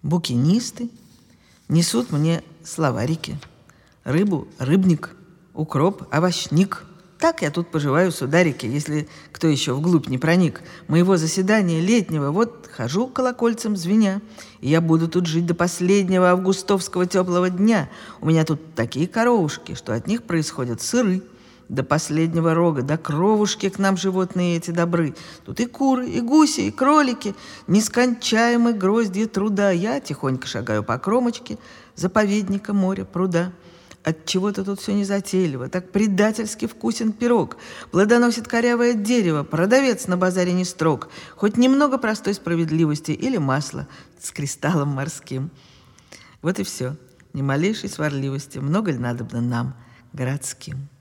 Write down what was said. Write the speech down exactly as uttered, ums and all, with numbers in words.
Букинисты несут мне словарики. Рыбу – рыбник, укроп – овощник. Так я тут поживаю, сударики, если кто еще вглубь не проник. Моего заседания летнего вот хожу колокольцем звеня, и я буду тут жить до последнего августовского теплого дня. У меня тут такие коровушки, что от них происходят сыры. До последнего рога, до кровушки к нам животные эти добры. Тут и куры, и гуси, и кролики, нескончаемы гроздья труда. Я тихонько шагаю по кромочке заповедника моря пруда. От чего-то тут все незатейливо, так предательски вкусен пирог. Плодоносит корявое дерево, продавец на базаре не строг. Хоть немного простой справедливости или масла с кристаллом морским. Вот и все. Ни малейшей сварливости. Много ли надобно нам, городским?